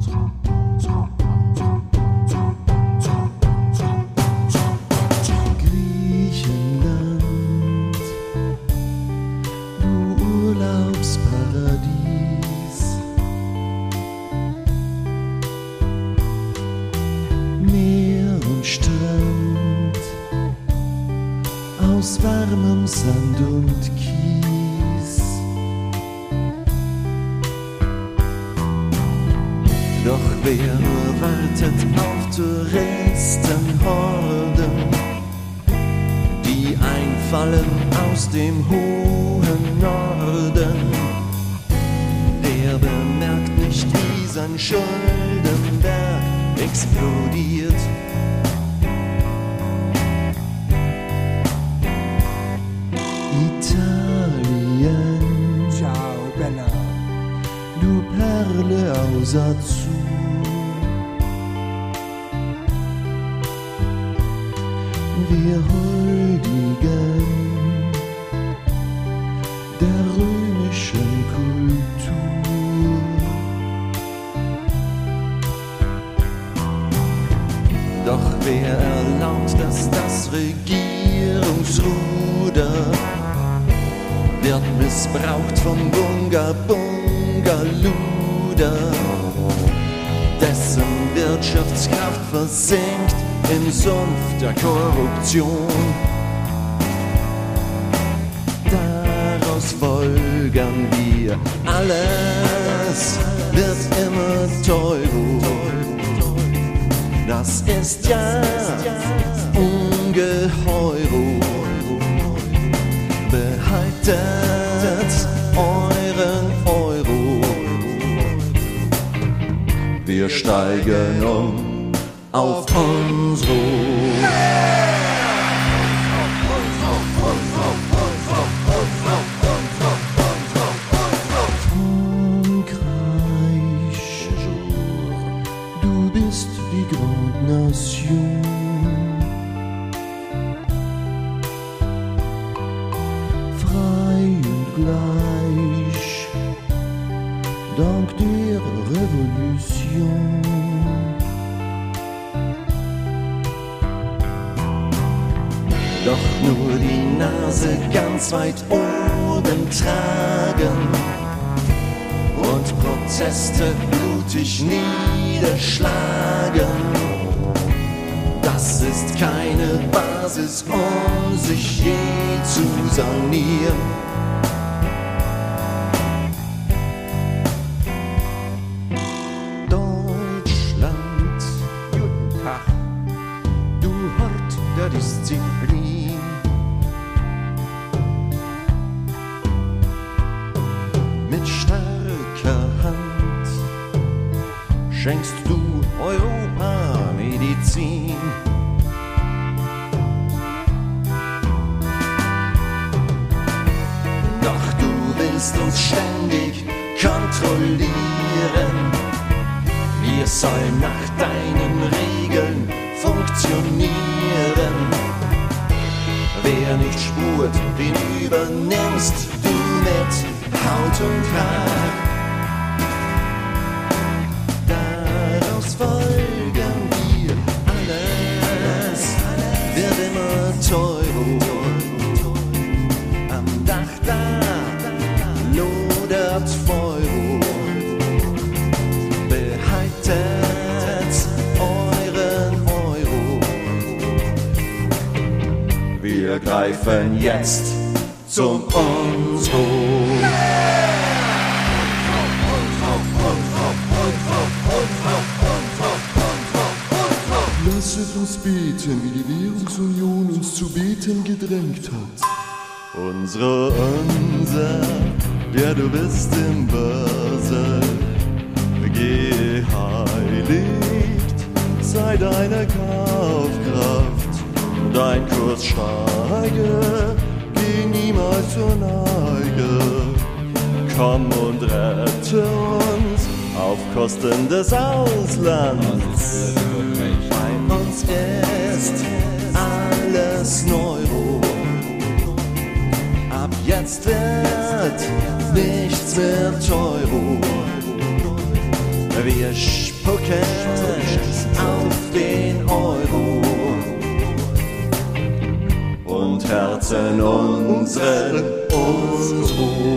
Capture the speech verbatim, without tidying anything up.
Griechenland, du Urlaubsparadies, Meer und Strand aus warmem Sand und Kies. Doch wer nur wartet auf Touristenhorden, die einfallen aus dem hohen Norden, der bemerkt nicht, wie sein Schuldenberg explodiert. Italien, Ciao Bella, du Perle aus Azur. Wir huldigen der römischen Kultur. Doch wer erlaubt, dass das Regierungsruder wird missbraucht vom Bunga-Bunga-Luder, dessen Wirtschaftskraft versinkt im Sumpf der Korruption. Daraus folgern wir, alles wird immer teurer. Das ist ja ungeheuer. Behaltet euren Euro. Wir steigen um auf unsere. Frankreich, du bist die Grande Nation. Frei und gleich, dank der Revolution. Doch nur die Nase ganz weit oben tragen und Proteste blutig niederschlagen, das ist keine Basis, um sich je zu sanieren. Deutschland, guten Tag, du Hort der Disziplin. Mit starker Hand schenkst du Europa Medizin. Doch du willst uns ständig kontrollieren. Wir sollen nach deinen Regeln funktionieren. Wer nicht spurt, den übernimmst du mit Haut und Haar. Daraus folgen wir, alles wird immer teurer. Am Dach da lodert Feuer. Behaltet euren Euro. Wir greifen jetzt zum Unsro. Lasset uns beten, wie die Währungsunion uns zu beten gedrängt hat. Unsere Unser, der du bist im Börse, geheiligt sei deine Kaufkraft. Dein Kurs steige, geh niemals zur Neige. Komm und rette uns auf Kosten des Auslands. Bei uns ist alles Neuro. Ab jetzt wird nichts mehr teurer. Wir Spucken auf den Euro und Herzen unseren Euro.